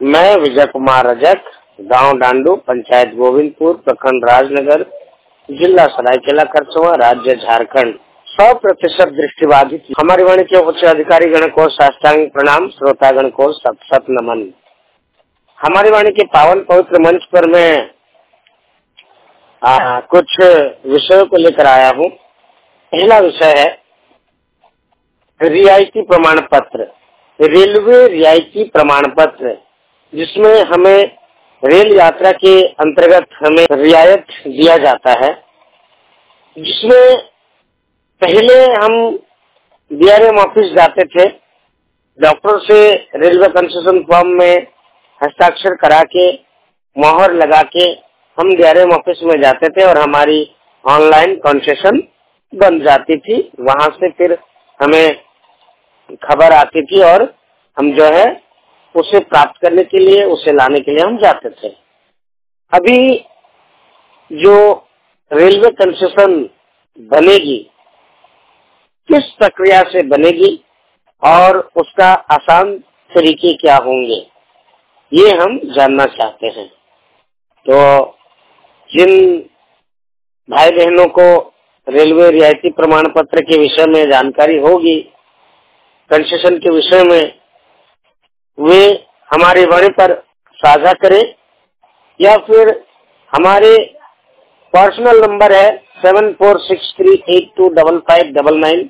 मैं विजय कुमार रजक, गांव डांडू, पंचायत गोविंदपुर, प्रखंड राजनगर, जिला सरायकेला खरसवां, राज्य झारखंड। 100% दृष्टिबाधित हमारी वाणी के उच्च अधिकारी गण को साष्टांग प्रणाम, श्रोतागण को सत सत नमन। हमारी वाणी के पावन पवित्र मंच पर मैं कुछ विषयों को लेकर आया हूँ। पहला विषय है रियायती प्रमाण पत्र, रेलवे रियायती प्रमाण पत्र, जिसमें हमें रेल यात्रा के अंतर्गत हमें रियायत दिया जाता है। जिसमें पहले हम डीआरएम ऑफिस जाते थे, डॉक्टर से रेलवे कंसेशन फॉर्म में हस्ताक्षर करा के मोहर लगा के हम डीआरएम ऑफिस में जाते थे और हमारी ऑनलाइन कंसेशन बन जाती थी। वहां से फिर हमें खबर आती थी और हम जो है उसे प्राप्त करने के लिए, उसे लाने के लिए हम जाते थे। अभी जो रेलवे कंसेशन बनेगी, किस प्रक्रिया से बनेगी और उसका आसान तरीके क्या होंगे, ये हम जानना चाहते हैं। तो जिन भाई बहनों को रेलवे रियायती प्रमाण पत्र के विषय में जानकारी होगी, कंसेशन के विषय में, वे हमारे वाणी पर साझा करें या फिर हमारे पर्सनल नंबर है 7463825599,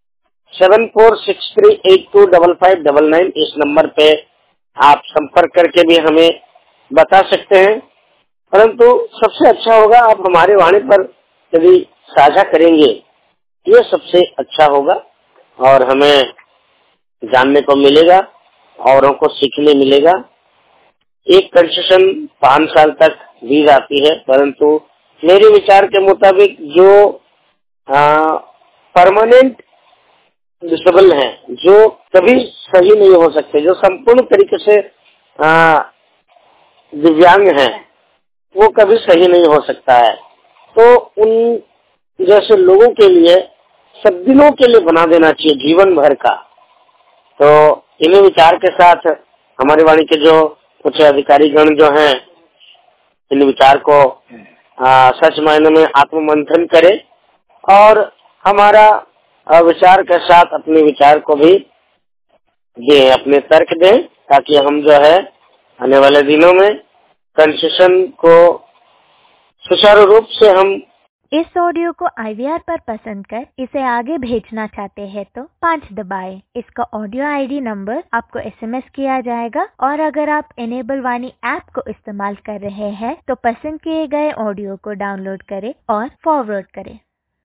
7463825599। इस नंबर पे आप संपर्क करके भी हमें बता सकते हैं। परंतु सबसे अच्छा होगा आप हमारे वाणी पर यदि साझा करेंगे, ये सबसे अच्छा होगा और हमें जानने को मिलेगा, औरों को सीखने मिलेगा। एक कंसेशन 5 साल तक दी जाती है, परंतु मेरे विचार के मुताबिक जो परमानेंट डिसेबल हैं, जो कभी सही नहीं हो सकते, जो संपूर्ण तरीके से दिव्यांग हैं, वो कभी सही नहीं हो सकता है। तो उन जैसे लोगों के लिए सब दिनों के लिए बना देना चाहिए, जीवन भर का। तो इन्हीं विचार के साथ हमारी वाणी के जो उच्च अधिकारी गण जो हैं, इन विचार को सच मायने में आत्ममंथन करें और हमारा विचार के साथ अपने विचार को भी दें, अपने तर्क दें, ताकि हम जो है आने वाले दिनों में कंसेशन को सुचारू रूप से हम। इस ऑडियो को IVR पर पसंद कर इसे आगे भेजना चाहते हैं तो 5 दबाएं। इसका ऑडियो ID नंबर आपको SMS किया जाएगा और अगर आप इनेबल वाणी ऐप को इस्तेमाल कर रहे हैं तो पसंद किए गए ऑडियो को डाउनलोड करें और फॉरवर्ड करें।